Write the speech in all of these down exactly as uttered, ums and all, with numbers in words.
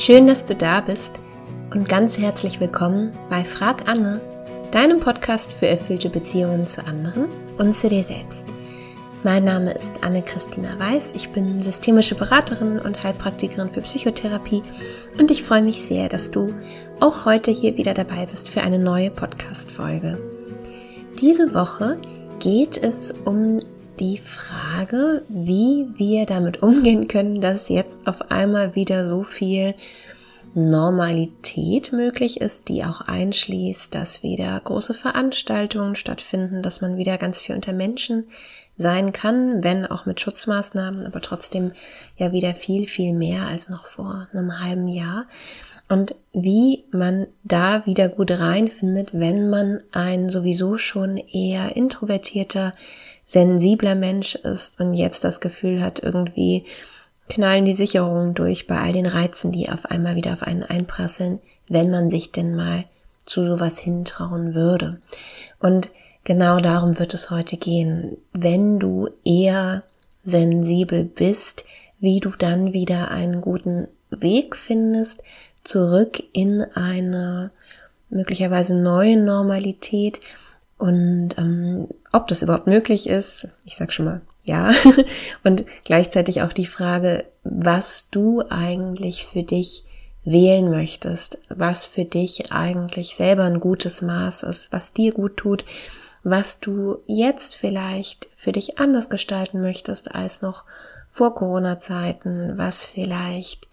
Schön, dass du da bist und ganz herzlich willkommen bei Frag Anne, deinem Podcast für erfüllte Beziehungen zu anderen und zu dir selbst. Mein Name ist Anne-Christina Weiß, ich bin systemische Beraterin und Heilpraktikerin für Psychotherapie und ich freue mich sehr, dass du auch heute hier wieder dabei bist für eine neue Podcast-Folge. Diese Woche geht es um die Frage, wie wir damit umgehen können, dass jetzt auf einmal wieder so viel Normalität möglich ist, die auch einschließt, dass wieder große Veranstaltungen stattfinden, dass man wieder ganz viel unter Menschen sein kann, wenn auch mit Schutzmaßnahmen, aber trotzdem ja wieder viel, viel mehr als noch vor einem halben Jahr. Und wie man da wieder gut reinfindet, wenn man ein sowieso schon eher introvertierter, sensibler Mensch ist und jetzt das Gefühl hat, irgendwie knallen die Sicherungen durch bei all den Reizen, die auf einmal wieder auf einen einprasseln, wenn man sich denn mal zu sowas hintrauen würde. Und genau darum wird es heute gehen. Wenn du eher sensibel bist, wie du dann wieder einen guten Weg findest, zurück in eine möglicherweise neue Normalität und ähm, ob das überhaupt möglich ist, ich sag schon mal ja, und gleichzeitig auch die Frage, was du eigentlich für dich wählen möchtest, was für dich eigentlich selber ein gutes Maß ist, was dir gut tut, was du jetzt vielleicht für dich anders gestalten möchtest als noch vor Corona-Zeiten, was vielleicht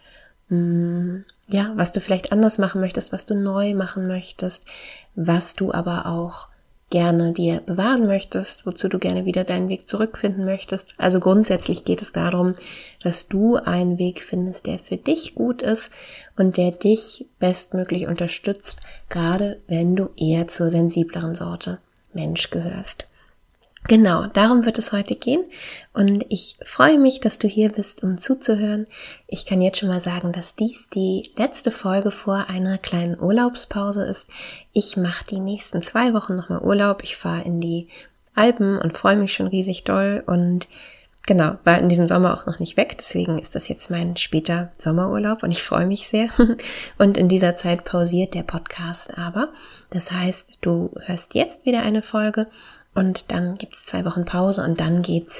mh, ja, was du vielleicht anders machen möchtest, was du neu machen möchtest, was du aber auch gerne dir bewahren möchtest, wozu du gerne wieder deinen Weg zurückfinden möchtest. Also grundsätzlich geht es darum, dass du einen Weg findest, der für dich gut ist und der dich bestmöglich unterstützt, gerade wenn du eher zur sensibleren Sorte Mensch gehörst. Genau, darum wird es heute gehen und ich freue mich, dass du hier bist, um zuzuhören. Ich kann jetzt schon mal sagen, dass dies die letzte Folge vor einer kleinen Urlaubspause ist. Ich mache die nächsten zwei Wochen nochmal Urlaub. Ich fahre in die Alpen und freue mich schon riesig doll und genau, war in diesem Sommer auch noch nicht weg. Deswegen ist das jetzt mein später Sommerurlaub und ich freue mich sehr. Und in dieser Zeit pausiert der Podcast aber. Das heißt, du hörst jetzt wieder eine Folge. Und dann gibt's zwei Wochen Pause und dann geht's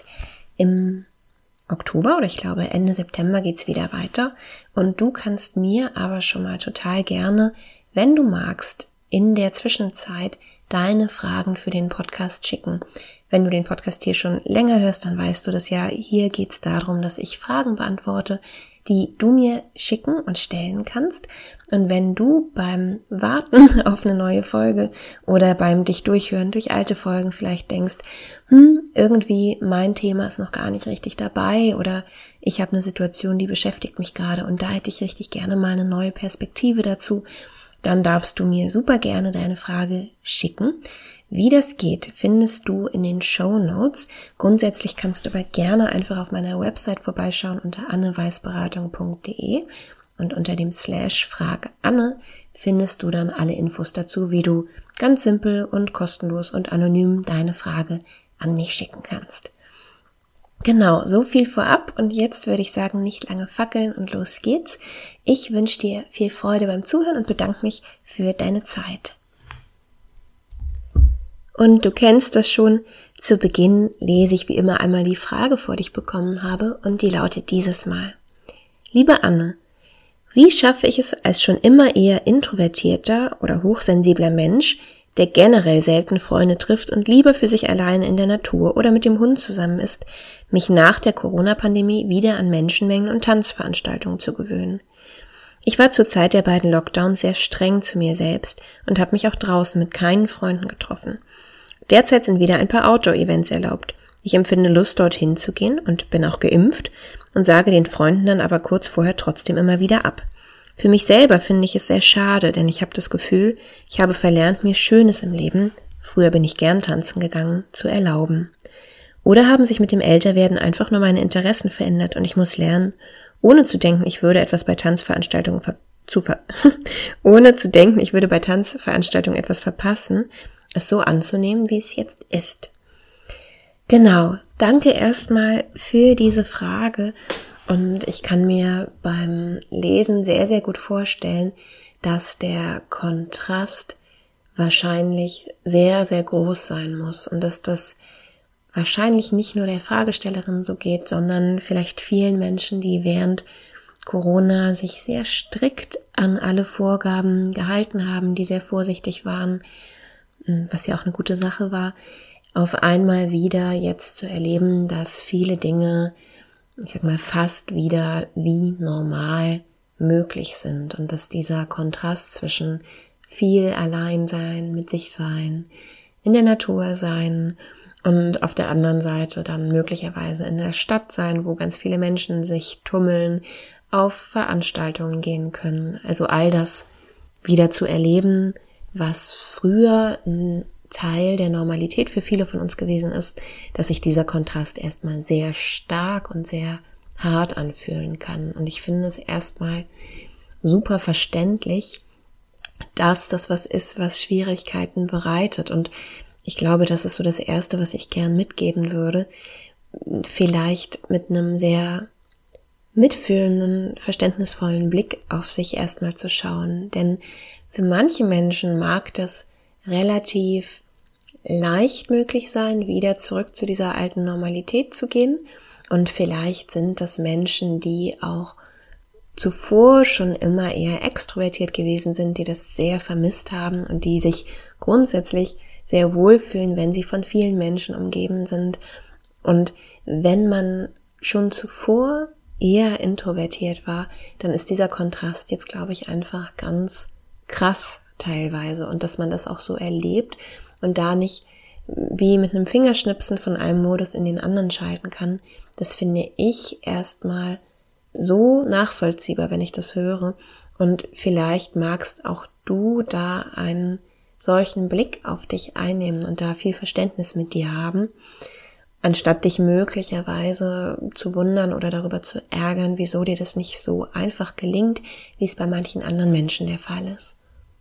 im Oktober oder ich glaube Ende September geht's wieder weiter. Und du kannst mir aber schon mal total gerne, wenn du magst, in der Zwischenzeit deine Fragen für den Podcast schicken. Wenn du den Podcast hier schon länger hörst, dann weißt du das ja. Hier geht's darum, dass ich Fragen beantworte, die du mir schicken und stellen kannst. Und wenn du beim Warten auf eine neue Folge oder beim dich durchhören durch alte Folgen vielleicht denkst, hm, irgendwie mein Thema ist noch gar nicht richtig dabei oder ich habe eine Situation, die beschäftigt mich gerade und da hätte ich richtig gerne mal eine neue Perspektive dazu, dann darfst du mir super gerne deine Frage schicken. Wie das geht, findest du in den Shownotes. Grundsätzlich kannst du aber gerne einfach auf meiner Website vorbeischauen unter anneweisberatung punkt de und unter dem Slash Frag Anne findest du dann alle Infos dazu, wie du ganz simpel und kostenlos und anonym deine Frage an mich schicken kannst. Genau, so viel vorab und jetzt würde ich sagen, nicht lange fackeln und los geht's. Ich wünsche dir viel Freude beim Zuhören und bedanke mich für deine Zeit. Und du kennst das schon, zu Beginn lese ich wie immer einmal die Frage vor, die ich bekommen habe und die lautet dieses Mal. Liebe Anne, wie schaffe ich es als schon immer eher introvertierter oder hochsensibler Mensch, der generell selten Freunde trifft und lieber für sich alleine in der Natur oder mit dem Hund zusammen ist, mich nach der Corona-Pandemie wieder an Menschenmengen und Tanzveranstaltungen zu gewöhnen? Ich war zur Zeit der beiden Lockdowns sehr streng zu mir selbst und habe mich auch draußen mit keinen Freunden getroffen. Derzeit sind wieder ein paar Outdoor-Events erlaubt. Ich empfinde Lust, dorthin zu gehen und bin auch geimpft und sage den Freunden dann aber kurz vorher trotzdem immer wieder ab. Für mich selber finde ich es sehr schade, denn ich habe das Gefühl, ich habe verlernt, mir Schönes im Leben, früher bin ich gern tanzen gegangen, zu erlauben. Oder haben sich mit dem Älterwerden einfach nur meine Interessen verändert und ich muss lernen, ohne zu denken, ich würde etwas bei Tanzveranstaltungen ver- zu ver- ohne zu denken, ich würde bei Tanzveranstaltungen etwas verpassen, es so anzunehmen, wie es jetzt ist. Genau, danke erstmal für diese Frage Und ich kann mir beim Lesen sehr, sehr gut vorstellen, dass der Kontrast wahrscheinlich sehr, sehr groß sein muss und dass das wahrscheinlich nicht nur der Fragestellerin so geht, sondern vielleicht vielen Menschen, die während Corona sich sehr strikt an alle Vorgaben gehalten haben, die sehr vorsichtig waren, was ja auch eine gute Sache war, auf einmal wieder jetzt zu erleben, dass viele Dinge, ich sag mal, fast wieder wie normal möglich sind und dass dieser Kontrast zwischen viel Alleinsein, mit sich sein, in der Natur sein und auf der anderen Seite dann möglicherweise in der Stadt sein, wo ganz viele Menschen sich tummeln, auf Veranstaltungen gehen können. Also all das wieder zu erleben, was früher ein Teil der Normalität für viele von uns gewesen ist, dass sich dieser Kontrast erstmal sehr stark und sehr hart anfühlen kann. Und ich finde es erstmal super verständlich, dass das was ist, was Schwierigkeiten bereitet. Und ich glaube, das ist so das Erste, was ich gern mitgeben würde. Vielleicht mit einem sehr mitfühlenden, verständnisvollen Blick auf sich erstmal zu schauen. Denn für manche Menschen mag das relativ leicht möglich sein, wieder zurück zu dieser alten Normalität zu gehen. Und vielleicht sind das Menschen, die auch zuvor schon immer eher extrovertiert gewesen sind, die das sehr vermisst haben und die sich grundsätzlich sehr wohlfühlen, wenn sie von vielen Menschen umgeben sind. Und wenn man schon zuvor eher introvertiert war, dann ist dieser Kontrast jetzt, glaube ich, einfach ganz krass teilweise und dass man das auch so erlebt und da nicht wie mit einem Fingerschnipsen von einem Modus in den anderen schalten kann, das finde ich erstmal so nachvollziehbar, wenn ich das höre. Und vielleicht magst auch du da einen solchen Blick auf dich einnehmen und da viel Verständnis mit dir haben, anstatt dich möglicherweise zu wundern oder darüber zu ärgern, wieso dir das nicht so einfach gelingt, wie es bei manchen anderen Menschen der Fall ist.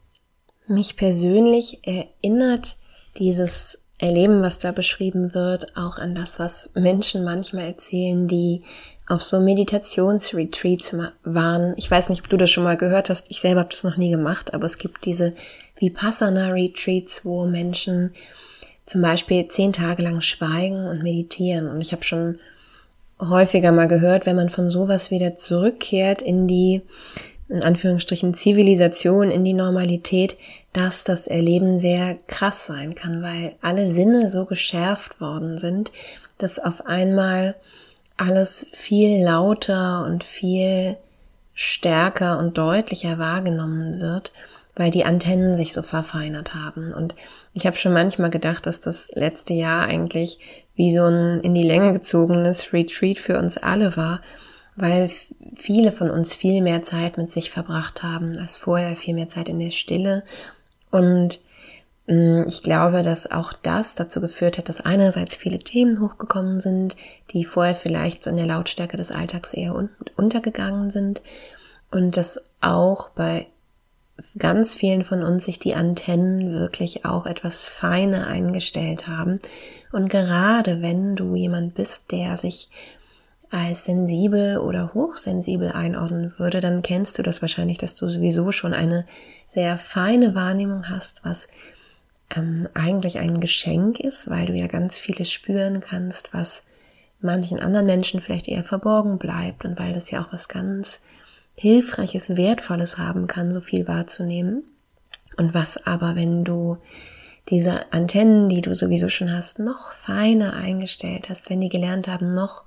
Mich persönlich erinnert dieses Erleben, was da beschrieben wird, auch an das, was Menschen manchmal erzählen, die auf so Meditationsretreats waren. Ich weiß nicht, ob du das schon mal gehört hast. Ich selber habe das noch nie gemacht, aber es gibt diese Vipassana-Retreats, wo Menschen zum Beispiel zehn Tage lang schweigen und meditieren. Und ich habe schon häufiger mal gehört, wenn man von sowas wieder zurückkehrt in die, in Anführungsstrichen, Zivilisation, in die Normalität, dass das Erleben sehr krass sein kann, weil alle Sinne so geschärft worden sind, dass auf einmal alles viel lauter und viel stärker und deutlicher wahrgenommen wird, weil die Antennen sich so verfeinert haben. Und ich habe schon manchmal gedacht, dass das letzte Jahr eigentlich wie so ein in die Länge gezogenes Retreat für uns alle war, weil viele von uns viel mehr Zeit mit sich verbracht haben als vorher, viel mehr Zeit in der Stille. Und mh, ich glaube, dass auch das dazu geführt hat, dass einerseits viele Themen hochgekommen sind, die vorher vielleicht so in der Lautstärke des Alltags eher un- untergegangen sind. Und dass auch bei ganz vielen von uns sich die Antennen wirklich auch etwas feiner eingestellt haben. Und gerade wenn du jemand bist, der sich als sensibel oder hochsensibel einordnen würde, dann kennst du das wahrscheinlich, dass du sowieso schon eine sehr feine Wahrnehmung hast, was ähm, eigentlich ein Geschenk ist, weil du ja ganz vieles spüren kannst, was manchen anderen Menschen vielleicht eher verborgen bleibt und weil das ja auch was ganz Hilfreiches, Wertvolles haben kann, so viel wahrzunehmen. Und was aber, wenn du diese Antennen, die du sowieso schon hast, noch feiner eingestellt hast, wenn die gelernt haben, noch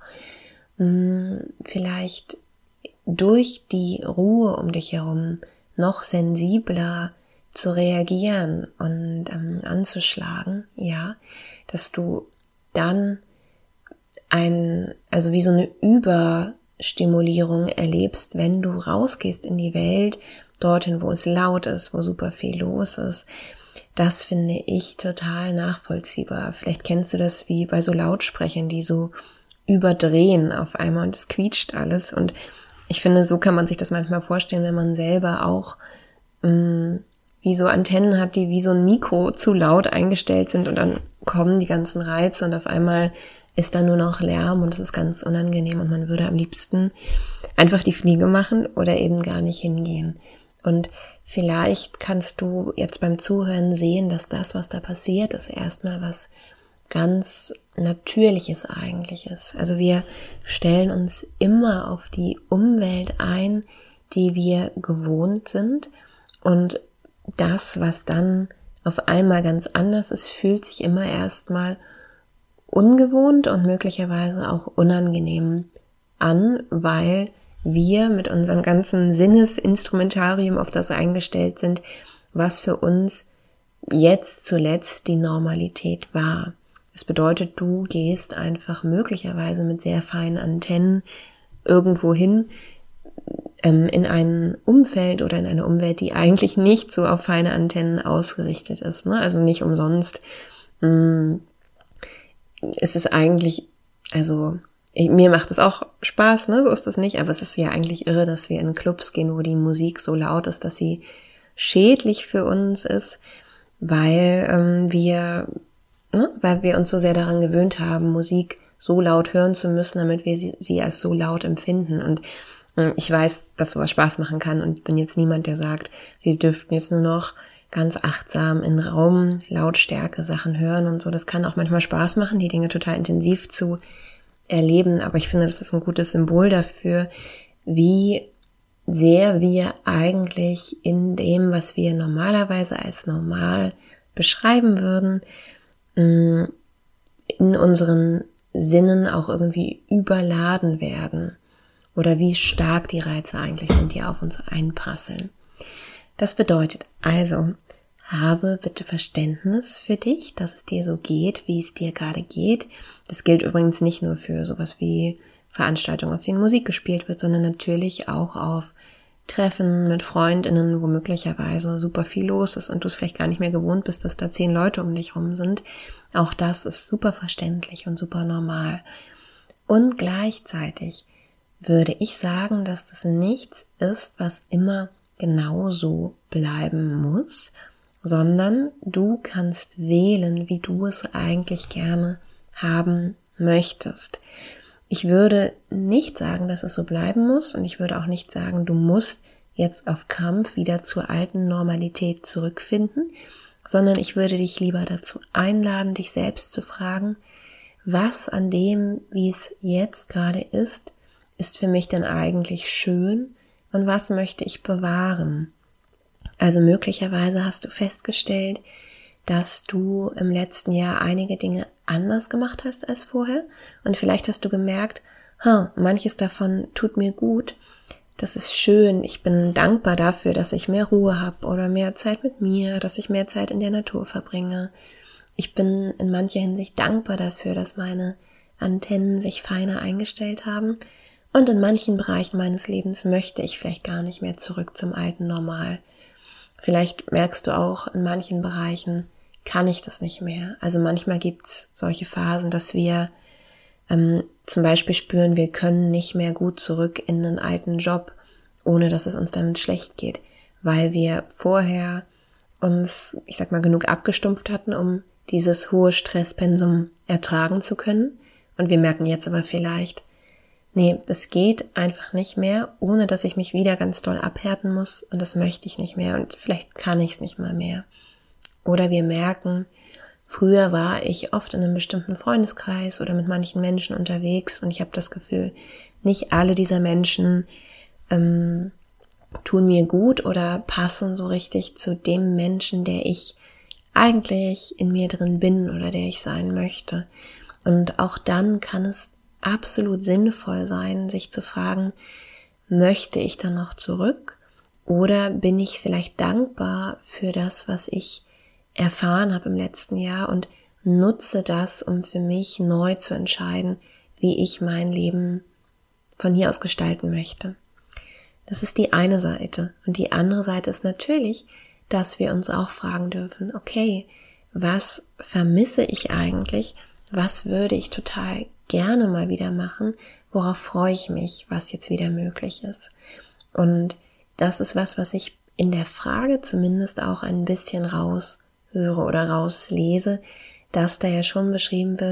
mh, vielleicht durch die Ruhe um dich herum noch sensibler zu reagieren und ähm, anzuschlagen, ja, dass du dann ein, also wie so eine Überstimulierung erlebst, wenn du rausgehst in die Welt, dorthin, wo es laut ist, wo super viel los ist. Das finde ich total nachvollziehbar. Vielleicht kennst du das wie bei so Lautsprechern, die so überdrehen auf einmal und es quietscht alles. Und ich finde, so kann man sich das manchmal vorstellen, wenn man selber auch mh, wie so Antennen hat, die wie so ein Mikro zu laut eingestellt sind und dann kommen die ganzen Reize und auf einmal ist dann nur noch Lärm und es ist ganz unangenehm und man würde am liebsten einfach die Fliege machen oder eben gar nicht hingehen. Und vielleicht kannst du jetzt beim Zuhören sehen, dass das, was da passiert, ist erstmal was ganz Natürliches eigentlich ist. Also wir stellen uns immer auf die Umwelt ein, die wir gewohnt sind, und das, was dann auf einmal ganz anders ist, fühlt sich immer erstmal ungewohnt und möglicherweise auch unangenehm an, weil wir mit unserem ganzen Sinnesinstrumentarium auf das eingestellt sind, was für uns jetzt zuletzt die Normalität war. Das bedeutet, du gehst einfach möglicherweise mit sehr feinen Antennen irgendwo hin, ähm, in ein Umfeld oder in eine Umwelt, die eigentlich nicht so auf feine Antennen ausgerichtet ist. Ne? Also nicht umsonst mh, ist es eigentlich, also ich, mir macht es auch Spaß, ne? So ist das nicht, aber es ist ja eigentlich irre, dass wir in Clubs gehen, wo die Musik so laut ist, dass sie schädlich für uns ist, weil ähm, wir Ne? weil wir uns so sehr daran gewöhnt haben, Musik so laut hören zu müssen, damit wir sie, sie als so laut empfinden. Und äh, ich weiß, dass sowas Spaß machen kann und bin jetzt niemand, der sagt, wir dürften jetzt nur noch ganz achtsam in Raum Lautstärke Sachen hören und so. Das kann auch manchmal Spaß machen, die Dinge total intensiv zu erleben, aber ich finde, das ist ein gutes Symbol dafür, wie sehr wir eigentlich in dem, was wir normalerweise als normal beschreiben würden, in unseren Sinnen auch irgendwie überladen werden oder wie stark die Reize eigentlich sind, die auf uns einprasseln. Das bedeutet also, habe bitte Verständnis für dich, dass es dir so geht, wie es dir gerade geht. Das gilt übrigens nicht nur für sowas wie Veranstaltungen, auf denen Musik gespielt wird, sondern natürlich auch auf Treffen mit FreundInnen, wo möglicherweise super viel los ist und du es vielleicht gar nicht mehr gewohnt bist, dass da zehn Leute um dich rum sind. Auch das ist super verständlich und super normal. Und gleichzeitig würde ich sagen, dass das nichts ist, was immer genauso bleiben muss, sondern du kannst wählen, wie du es eigentlich gerne haben möchtest. Ich würde nicht sagen, dass es so bleiben muss, und ich würde auch nicht sagen, du musst jetzt auf Krampf wieder zur alten Normalität zurückfinden, sondern ich würde dich lieber dazu einladen, dich selbst zu fragen, was an dem, wie es jetzt gerade ist, ist für mich denn eigentlich schön und was möchte ich bewahren? Also möglicherweise hast du festgestellt, dass du im letzten Jahr einige Dinge anders gemacht hast als vorher und vielleicht hast du gemerkt, ha, manches davon tut mir gut, das ist schön, ich bin dankbar dafür, dass ich mehr Ruhe habe oder mehr Zeit mit mir, dass ich mehr Zeit in der Natur verbringe. Ich bin in mancher Hinsicht dankbar dafür, dass meine Antennen sich feiner eingestellt haben und in manchen Bereichen meines Lebens möchte ich vielleicht gar nicht mehr zurück zum alten Normal. Vielleicht merkst du auch, in manchen Bereichen kann ich das nicht mehr. Also manchmal gibt's solche Phasen, dass wir ähm, zum Beispiel spüren, wir können nicht mehr gut zurück in einen alten Job, ohne dass es uns damit schlecht geht, weil wir vorher uns, ich sag mal, genug abgestumpft hatten, um dieses hohe Stresspensum ertragen zu können. Und wir merken jetzt aber vielleicht, nee, das geht einfach nicht mehr, ohne dass ich mich wieder ganz doll abhärten muss und das möchte ich nicht mehr und vielleicht kann ich es nicht mal mehr. Oder wir merken, früher war ich oft in einem bestimmten Freundeskreis oder mit manchen Menschen unterwegs und ich habe das Gefühl, nicht alle dieser Menschen ähm, tun mir gut oder passen so richtig zu dem Menschen, der ich eigentlich in mir drin bin oder der ich sein möchte. Und auch dann kann es absolut sinnvoll sein, sich zu fragen, möchte ich dann noch zurück oder bin ich vielleicht dankbar für das, was ich erfahren habe im letzten Jahr und nutze das, um für mich neu zu entscheiden, wie ich mein Leben von hier aus gestalten möchte. Das ist die eine Seite. Und die andere Seite ist natürlich, dass wir uns auch fragen dürfen, okay, was vermisse ich eigentlich? Was würde ich total gerne mal wieder machen? Worauf freue ich mich, was jetzt wieder möglich ist? Und das ist was, was ich in der Frage zumindest auch ein bisschen raushöre oder rauslese, dass da ja schon beschrieben wird,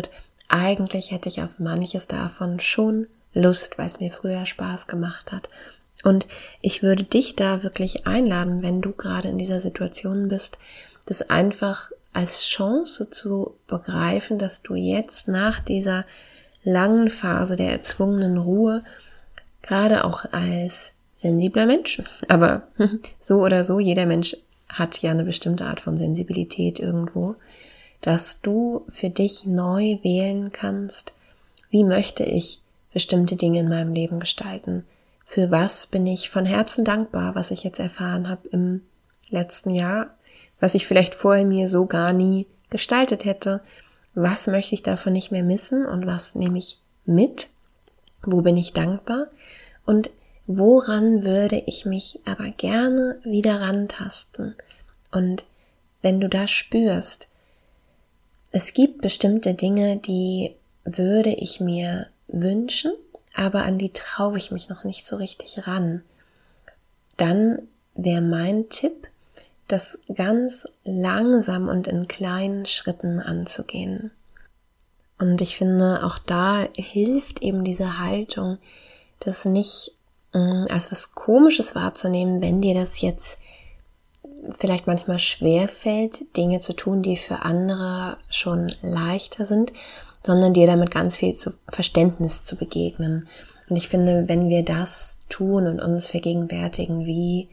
eigentlich hätte ich auf manches davon schon Lust, weil es mir früher Spaß gemacht hat. Und ich würde dich da wirklich einladen, wenn du gerade in dieser Situation bist, das einfach als Chance zu begreifen, dass du jetzt nach dieser langen Phase der erzwungenen Ruhe, gerade auch als sensibler Mensch, aber so oder so, jeder Mensch hat ja eine bestimmte Art von Sensibilität irgendwo, dass du für dich neu wählen kannst, wie möchte ich bestimmte Dinge in meinem Leben gestalten, für was bin ich von Herzen dankbar, was ich jetzt erfahren habe im letzten Jahr, was ich vielleicht vorher mir so gar nie gestaltet hätte, was möchte ich davon nicht mehr missen und was nehme ich mit, wo bin ich dankbar und woran würde ich mich aber gerne wieder rantasten. Und wenn du da spürst, es gibt bestimmte Dinge, die würde ich mir wünschen, aber an die traue ich mich noch nicht so richtig ran, dann wäre mein Tipp, das ganz langsam und in kleinen Schritten anzugehen. Und ich finde, auch da hilft eben diese Haltung, das nicht mh, als was Komisches wahrzunehmen, wenn dir das jetzt vielleicht manchmal schwer fällt, Dinge zu tun, die für andere schon leichter sind, sondern dir damit ganz viel zu Verständnis zu begegnen. Und ich finde, wenn wir das tun und uns vergegenwärtigen, wie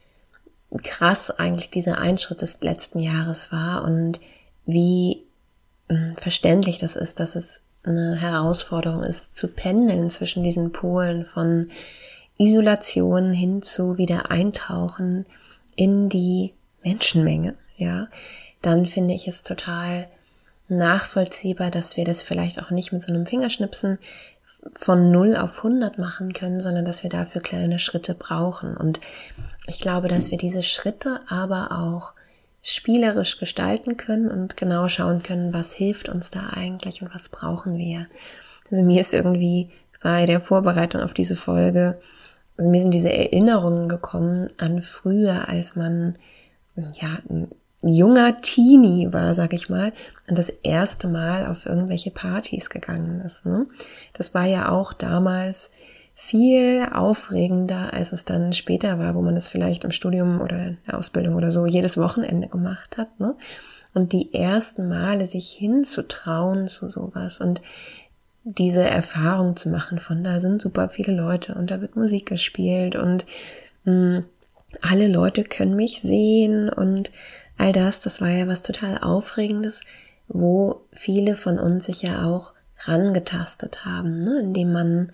krass eigentlich dieser Einschritt des letzten Jahres war und wie mh, verständlich das ist, dass es eine Herausforderung ist, zu pendeln zwischen diesen Polen von Isolation hin zu wieder eintauchen in die Menschenmenge, ja, dann finde ich es total nachvollziehbar, dass wir das vielleicht auch nicht mit so einem Fingerschnipsen von null auf hundert machen können, sondern dass wir dafür kleine Schritte brauchen. Und ich glaube, dass wir diese Schritte aber auch spielerisch gestalten können und genau schauen können, was hilft uns da eigentlich und was brauchen wir. Also mir ist irgendwie bei der Vorbereitung auf diese Folge, also mir sind diese Erinnerungen gekommen an früher, als man ja ein junger Teenie war, sag ich mal, und das erste Mal auf irgendwelche Partys gegangen ist. Ne? Das war ja auch damals viel aufregender, als es dann später war, wo man es vielleicht im Studium oder in der Ausbildung oder so jedes Wochenende gemacht hat. Ne? Und die ersten Male sich hinzutrauen zu sowas und diese Erfahrung zu machen von, da sind super viele Leute und da wird Musik gespielt und mh, alle Leute können mich sehen und all das, das war ja was total Aufregendes, wo viele von uns sich ja auch rangetastet haben, ne? Indem man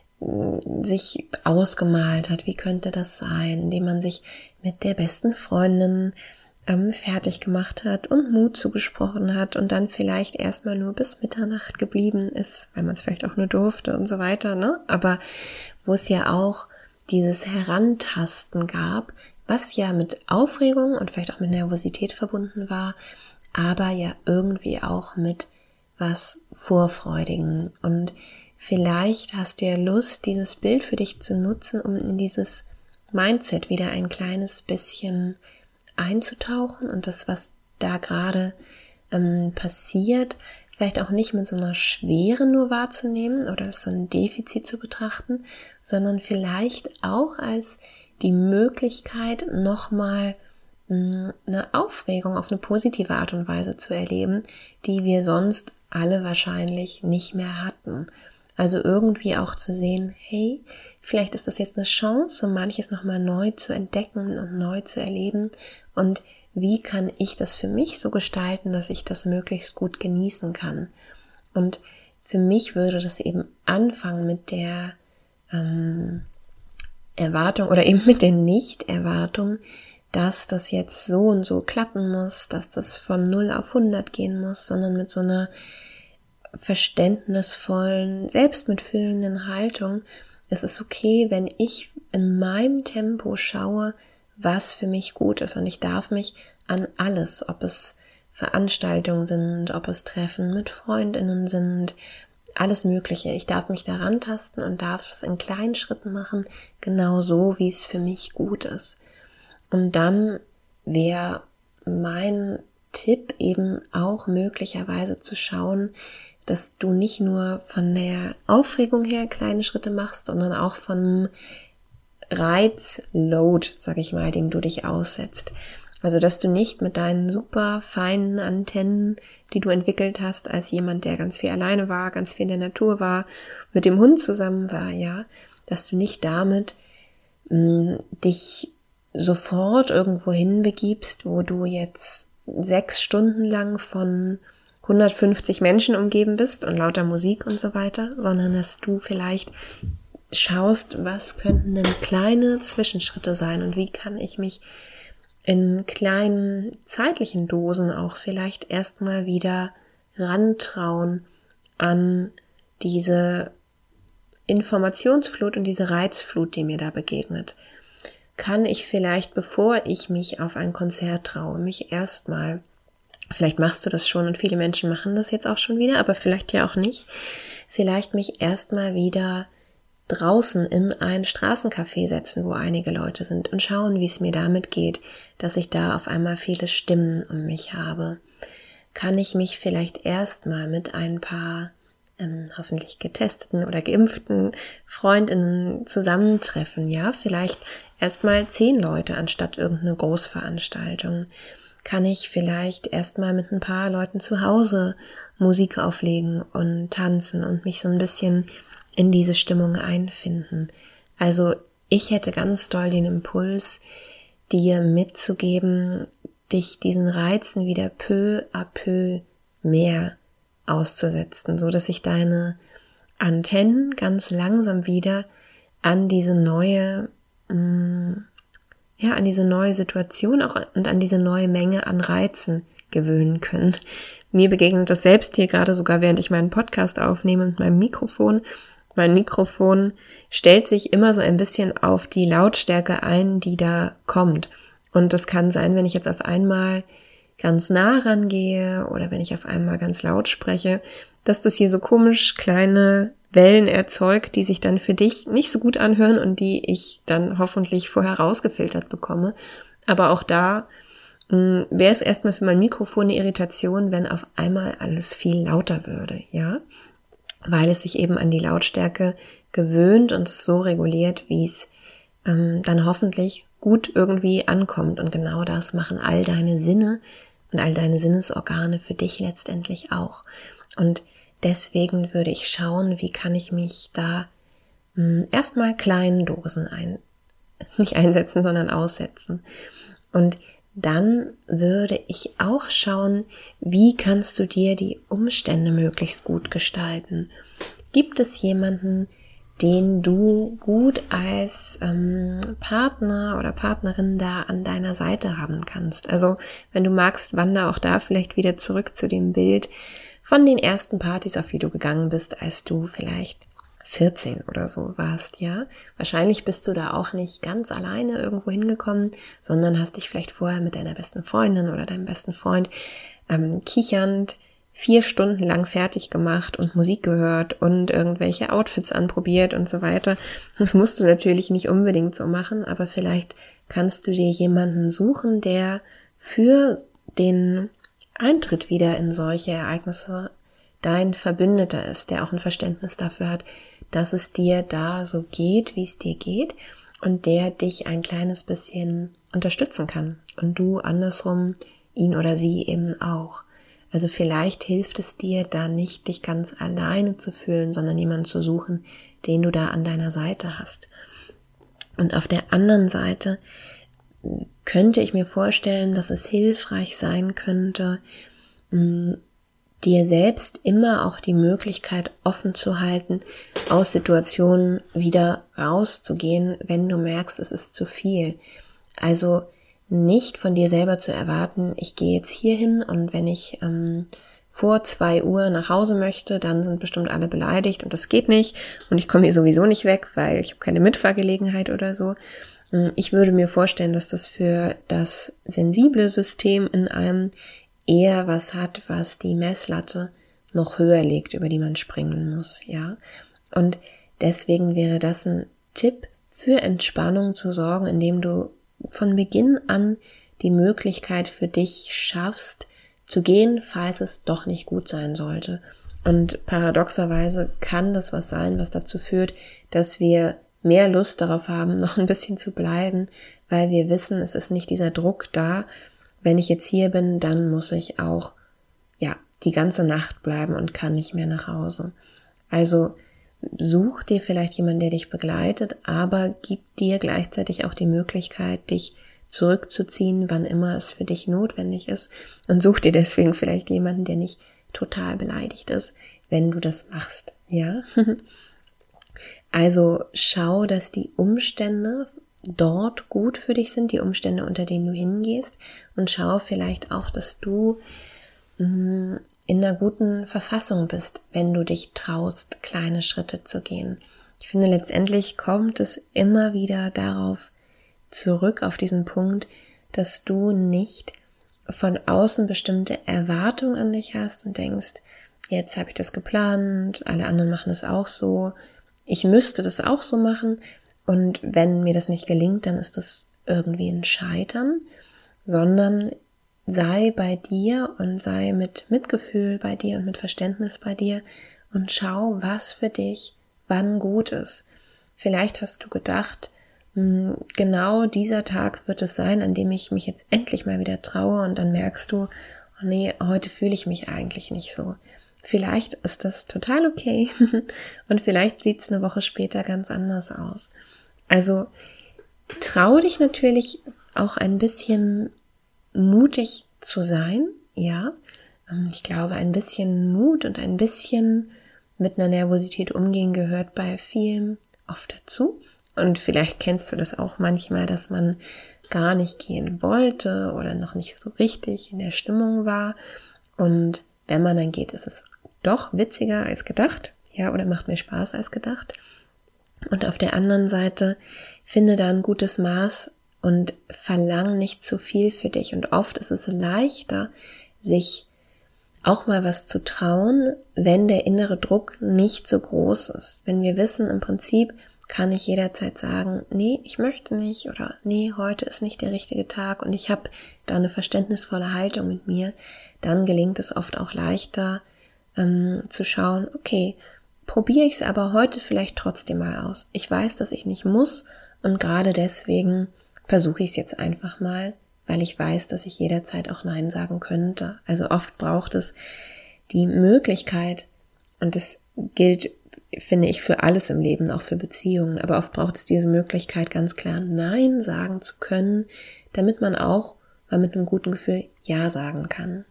sich ausgemalt hat, wie könnte das sein, indem man sich mit der besten Freundin ähm, fertig gemacht hat und Mut zugesprochen hat und dann vielleicht erstmal nur bis Mitternacht geblieben ist, weil man es vielleicht auch nur durfte und so weiter, ne? Aber wo es ja auch dieses Herantasten gab, was ja mit Aufregung und vielleicht auch mit Nervosität verbunden war, aber ja irgendwie auch mit was Vorfreudigen. Und vielleicht hast du ja Lust, dieses Bild für dich zu nutzen, um in dieses Mindset wieder ein kleines bisschen einzutauchen und das, was da gerade ähm, passiert, vielleicht auch nicht mit so einer Schwere nur wahrzunehmen oder so ein Defizit zu betrachten, sondern vielleicht auch als die Möglichkeit, nochmal eine Aufregung auf eine positive Art und Weise zu erleben, die wir sonst alle wahrscheinlich nicht mehr hatten. Also irgendwie auch zu sehen, hey, vielleicht ist das jetzt eine Chance, manches nochmal neu zu entdecken und neu zu erleben. Und wie kann ich das für mich so gestalten, dass ich das möglichst gut genießen kann? Und für mich würde das eben anfangen mit der ähm, Erwartung oder eben mit der Nicht-Erwartung, dass das jetzt so und so klappen muss, dass das von null auf hundert gehen muss, sondern mit so einer verständnisvollen, selbstmitfühlenden Haltung. Es ist okay, wenn ich in meinem Tempo schaue, was für mich gut ist. Und ich darf mich an alles, ob es Veranstaltungen sind, ob es Treffen mit Freundinnen sind, alles Mögliche. Ich darf mich daran tasten und darf es in kleinen Schritten machen, genau so, wie es für mich gut ist. Und dann wäre mein Tipp eben auch möglicherweise zu schauen, dass du nicht nur von der Aufregung her kleine Schritte machst, sondern auch vom Reizload, sag ich mal, dem du dich aussetzt. Also, dass du nicht mit deinen super feinen Antennen, die du entwickelt hast, als jemand, der ganz viel alleine war, ganz viel in der Natur war, mit dem Hund zusammen war, ja, dass du nicht damit mh, dich sofort irgendwo hinbegibst, wo du jetzt sechs Stunden lang von hundertfünfzig Menschen umgeben bist und lauter Musik und so weiter, sondern dass du vielleicht schaust, was könnten denn kleine Zwischenschritte sein und wie kann ich mich in kleinen zeitlichen Dosen auch vielleicht erstmal wieder rantrauen an diese Informationsflut und diese Reizflut, die mir da begegnet. Kann ich vielleicht, bevor ich mich auf ein Konzert traue, mich erstmal, vielleicht machst du das schon und viele Menschen machen das jetzt auch schon wieder, aber vielleicht ja auch nicht, vielleicht mich erstmal wieder draußen in ein Straßencafé setzen, wo einige Leute sind und schauen, wie es mir damit geht, dass ich da auf einmal viele Stimmen um mich habe. Kann ich mich vielleicht erstmal mit ein paar ähm, hoffentlich getesteten oder geimpften Freundinnen zusammentreffen, ja, vielleicht erstmal zehn Leute anstatt irgendeine Großveranstaltung. Kann ich vielleicht erstmal mit ein paar Leuten zu Hause Musik auflegen und tanzen und mich so ein bisschen in diese Stimmung einfinden. Also ich hätte ganz doll den Impuls, dir mitzugeben, dich diesen Reizen wieder peu à peu mehr auszusetzen, so dass sich deine Antennen ganz langsam wieder an diese neue, ja, an diese neue Situation auch und an diese neue Menge an Reizen gewöhnen können. Mir begegnet das selbst hier gerade sogar, während ich meinen Podcast aufnehme mit meinem Mikrofon. Mein Mikrofon stellt sich immer so ein bisschen auf die Lautstärke ein, die da kommt. Und das kann sein, wenn ich jetzt auf einmal ganz nah rangehe oder wenn ich auf einmal ganz laut spreche, dass das hier so komisch kleine Wellen erzeugt, die sich dann für dich nicht so gut anhören und die ich dann hoffentlich vorher rausgefiltert bekomme. Aber auch da mh, wäre es erstmal für mein Mikrofon eine Irritation, wenn auf einmal alles viel lauter würde, ja? Weil es sich eben an die Lautstärke gewöhnt und es so reguliert, wie es ähm, dann hoffentlich gut irgendwie ankommt. Und genau das machen all deine Sinne und all deine Sinnesorgane für dich letztendlich auch. Und deswegen würde ich schauen, wie kann ich mich da mh, erstmal kleinen Dosen ein, nicht einsetzen, sondern aussetzen. Und dann würde ich auch schauen, wie kannst du dir die Umstände möglichst gut gestalten. Gibt es jemanden, den du gut als ähm, Partner oder Partnerin da an deiner Seite haben kannst? Also wenn du magst, wandere auch da vielleicht wieder zurück zu dem Bild von den ersten Partys, auf die du gegangen bist, als du vielleicht vierzehn oder so warst, ja. Wahrscheinlich bist du da auch nicht ganz alleine irgendwo hingekommen, sondern hast dich vielleicht vorher mit deiner besten Freundin oder deinem besten Freund ähm, kichernd vier Stunden lang fertig gemacht und Musik gehört und irgendwelche Outfits anprobiert und so weiter. Das musst du natürlich nicht unbedingt so machen, aber vielleicht kannst du dir jemanden suchen, der für den Eintritt wieder in solche Ereignisse dein Verbündeter ist, der auch ein Verständnis dafür hat, dass es dir da so geht, wie es dir geht und der dich ein kleines bisschen unterstützen kann und du andersrum ihn oder sie eben auch. Also vielleicht hilft es dir da nicht, dich ganz alleine zu fühlen, sondern jemanden zu suchen, den du da an deiner Seite hast. Und auf der anderen Seite könnte ich mir vorstellen, dass es hilfreich sein könnte, dir selbst immer auch die Möglichkeit offen zu halten, aus Situationen wieder rauszugehen, wenn du merkst, es ist zu viel. Also nicht von dir selber zu erwarten, ich gehe jetzt hier hin und wenn ich ähm, vor zwei Uhr nach Hause möchte, dann sind bestimmt alle beleidigt und das geht nicht und ich komme hier sowieso nicht weg, weil ich habe keine Mitfahrgelegenheit oder so. Ich würde mir vorstellen, dass das für das sensible System in einem eher was hat, was die Messlatte noch höher legt, über die man springen muss, ja. Und deswegen wäre das ein Tipp, für Entspannung zu sorgen, indem du von Beginn an die Möglichkeit für dich schaffst, zu gehen, falls es doch nicht gut sein sollte. Und paradoxerweise kann das was sein, was dazu führt, dass wir mehr Lust darauf haben, noch ein bisschen zu bleiben, weil wir wissen, es ist nicht dieser Druck da. Wenn ich jetzt hier bin, dann muss ich auch, ja, die ganze Nacht bleiben und kann nicht mehr nach Hause. Also such dir vielleicht jemanden, der dich begleitet, aber gib dir gleichzeitig auch die Möglichkeit, dich zurückzuziehen, wann immer es für dich notwendig ist, und such dir deswegen vielleicht jemanden, der nicht total beleidigt ist, wenn du das machst, ja? Also schau, dass die Umstände dort gut für dich sind, die Umstände, unter denen du hingehst, und schau vielleicht auch, dass du mh, in einer guten Verfassung bist, wenn du dich traust, kleine Schritte zu gehen. Ich finde, letztendlich kommt es immer wieder darauf zurück, auf diesen Punkt, dass du nicht von außen bestimmte Erwartungen an dich hast und denkst, jetzt habe ich das geplant, alle anderen machen es auch so, ich müsste das auch so machen, und wenn mir das nicht gelingt, dann ist das irgendwie ein Scheitern, sondern sei bei dir und sei mit Mitgefühl bei dir und mit Verständnis bei dir und schau, was für dich wann gut ist. Vielleicht hast du gedacht, genau dieser Tag wird es sein, an dem ich mich jetzt endlich mal wieder traue, und dann merkst du, oh nee, heute fühle ich mich eigentlich nicht so. Vielleicht ist das total okay und vielleicht sieht es eine Woche später ganz anders aus. Also trau dich natürlich auch ein bisschen mutig zu sein, ja. Ich glaube, ein bisschen Mut und ein bisschen mit einer Nervosität umgehen gehört bei vielen oft dazu. Und vielleicht kennst du das auch manchmal, dass man gar nicht gehen wollte oder noch nicht so richtig in der Stimmung war. Und wenn man dann geht, ist es doch witziger als gedacht, ja, oder macht mehr Spaß als gedacht. Und auf der anderen Seite, finde da ein gutes Maß und verlang nicht zu viel für dich. Und oft ist es leichter, sich auch mal was zu trauen, wenn der innere Druck nicht so groß ist. Wenn wir wissen, im Prinzip kann ich jederzeit sagen, nee, ich möchte nicht, oder nee, heute ist nicht der richtige Tag, und ich habe da eine verständnisvolle Haltung mit mir, dann gelingt es oft auch leichter ähm, zu schauen, okay, probiere ich es aber heute vielleicht trotzdem mal aus. Ich weiß, dass ich nicht muss, und gerade deswegen versuche ich es jetzt einfach mal, weil ich weiß, dass ich jederzeit auch Nein sagen könnte. Also oft braucht es die Möglichkeit, und das gilt, finde ich, für alles im Leben, auch für Beziehungen, aber oft braucht es diese Möglichkeit, ganz klar Nein sagen zu können, damit man auch mal mit einem guten Gefühl Ja sagen kann.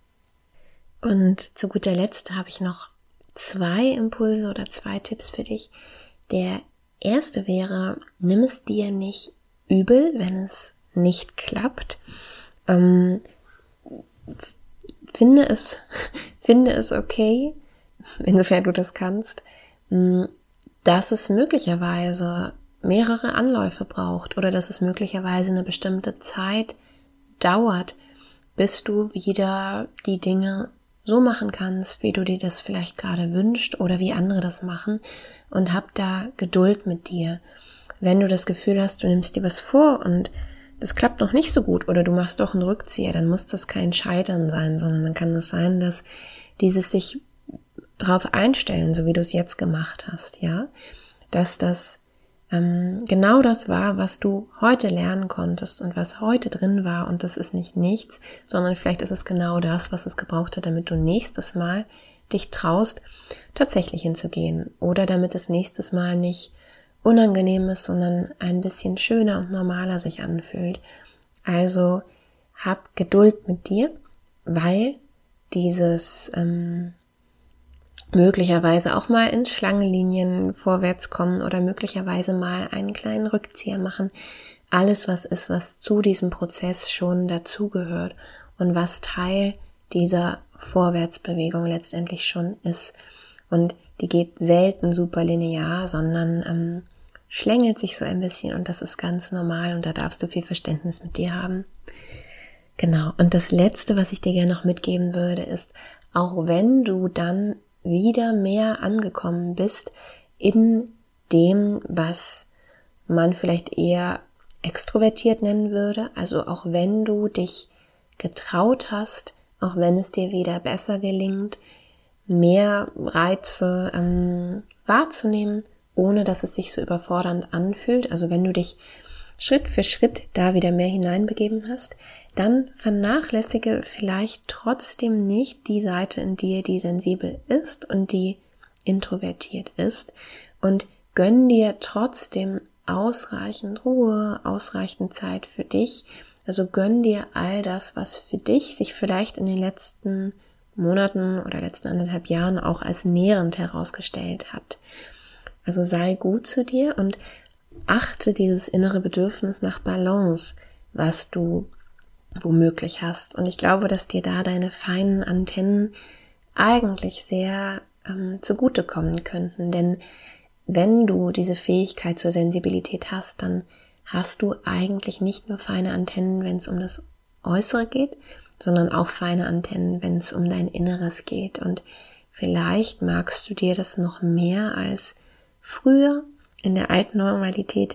Und zu guter Letzt habe ich noch zwei Impulse oder zwei Tipps für dich. Der erste wäre, nimm es dir nicht übel, wenn es nicht klappt. Ähm, finde es, finde es okay, insofern du das kannst, dass es möglicherweise mehrere Anläufe braucht oder dass es möglicherweise eine bestimmte Zeit dauert, bis du wieder die Dinge so machen kannst, wie du dir das vielleicht gerade wünschst oder wie andere das machen, und hab da Geduld mit dir. Wenn du das Gefühl hast, du nimmst dir was vor und das klappt noch nicht so gut oder du machst doch einen Rückzieher, dann muss das kein Scheitern sein, sondern dann kann es sein, dass dieses sich drauf einstellen, so wie du es jetzt gemacht hast, ja, dass das ähm, genau das war, was du heute lernen konntest und was heute drin war, und das ist nicht nichts, sondern vielleicht ist es genau das, was es gebraucht hat, damit du nächstes Mal dich traust, tatsächlich hinzugehen, oder damit es nächstes Mal nicht unangenehm ist, sondern ein bisschen schöner und normaler sich anfühlt. Also hab Geduld mit dir, weil dieses ähm, möglicherweise auch mal in Schlangenlinien vorwärts kommen oder möglicherweise mal einen kleinen Rückzieher machen, alles was ist, was zu diesem Prozess schon dazugehört und was Teil dieser Vorwärtsbewegung letztendlich schon ist. Und die geht selten super linear, sondern ähm, schlängelt sich so ein bisschen, und das ist ganz normal, und da darfst du viel Verständnis mit dir haben. Genau, und das Letzte, was ich dir gerne noch mitgeben würde, ist, auch wenn du dann wieder mehr angekommen bist in dem, was man vielleicht eher extrovertiert nennen würde, also auch wenn du dich getraut hast, auch wenn es dir wieder besser gelingt, mehr Reize ähm, wahrzunehmen, ohne dass es sich so überfordernd anfühlt. Also wenn du dich Schritt für Schritt da wieder mehr hineinbegeben hast, dann vernachlässige vielleicht trotzdem nicht die Seite in dir, die sensibel ist und die introvertiert ist, und gönn dir trotzdem ausreichend Ruhe, ausreichend Zeit für dich. Also gönn dir all das, was für dich sich vielleicht in den letzten Monaten oder letzten anderthalb Jahren auch als nährend herausgestellt hat. Also sei gut zu dir und achte dieses innere Bedürfnis nach Balance, was du womöglich hast. Und ich glaube, dass dir da deine feinen Antennen eigentlich sehr ähm, zugutekommen könnten. Denn wenn du diese Fähigkeit zur Sensibilität hast, dann hast du eigentlich nicht nur feine Antennen, wenn es um das Äußere geht, sondern auch feine Antennen, wenn es um dein Inneres geht. Und vielleicht magst du dir das noch mehr als früher in der alten Normalität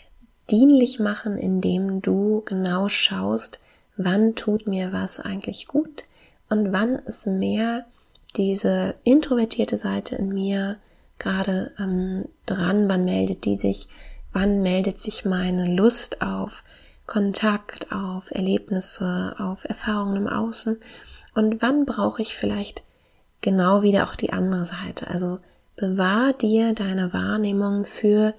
dienlich machen, indem du genau schaust, wann tut mir was eigentlich gut und wann ist mehr diese introvertierte Seite in mir gerade ähm, dran, wann meldet die sich, wann meldet sich meine Lust auf Kontakt, auf Erlebnisse, auf Erfahrungen im Außen, und wann brauche ich vielleicht genau wieder auch die andere Seite. Also bewahr dir deine Wahrnehmung für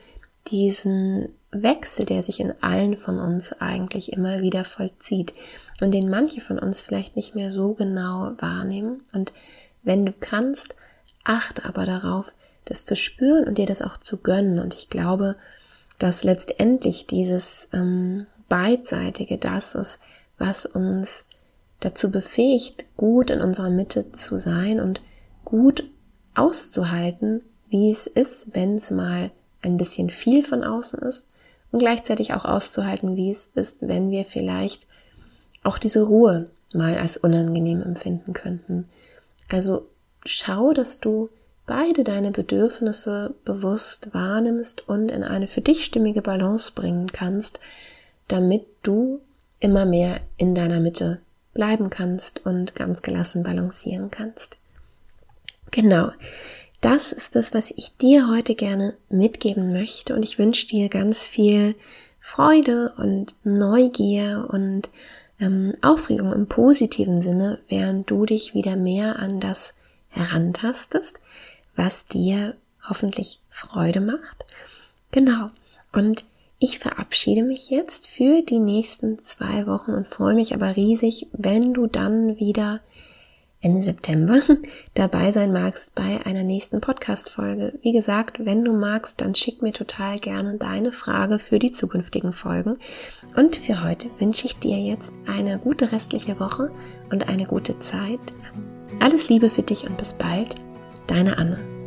diesen Wechsel, der sich in allen von uns eigentlich immer wieder vollzieht und den manche von uns vielleicht nicht mehr so genau wahrnehmen. Und wenn du kannst, achte aber darauf, das zu spüren und dir das auch zu gönnen. Und ich glaube, dass letztendlich dieses ähm, Beidseitige das ist, was uns dazu befähigt, gut in unserer Mitte zu sein und gut auszuhalten, wie es ist, wenn es mal ein bisschen viel von außen ist, und gleichzeitig auch auszuhalten, wie es ist, wenn wir vielleicht auch diese Ruhe mal als unangenehm empfinden könnten. Also schau, dass du beide deine Bedürfnisse bewusst wahrnimmst und in eine für dich stimmige Balance bringen kannst, damit du immer mehr in deiner Mitte bleiben kannst und ganz gelassen balancieren kannst. Genau, das ist das, was ich dir heute gerne mitgeben möchte, und ich wünsche dir ganz viel Freude und Neugier und ähm, Aufregung im positiven Sinne, während du dich wieder mehr an das herantastest, was dir hoffentlich Freude macht. Genau, und ich verabschiede mich jetzt für die nächsten zwei Wochen und freue mich aber riesig, wenn du dann wieder Ende September dabei sein magst bei einer nächsten Podcast-Folge. Wie gesagt, wenn du magst, dann schick mir total gerne deine Frage für die zukünftigen Folgen. Und für heute wünsche ich dir jetzt eine gute restliche Woche und eine gute Zeit. Alles Liebe für dich und bis bald, deine Anne.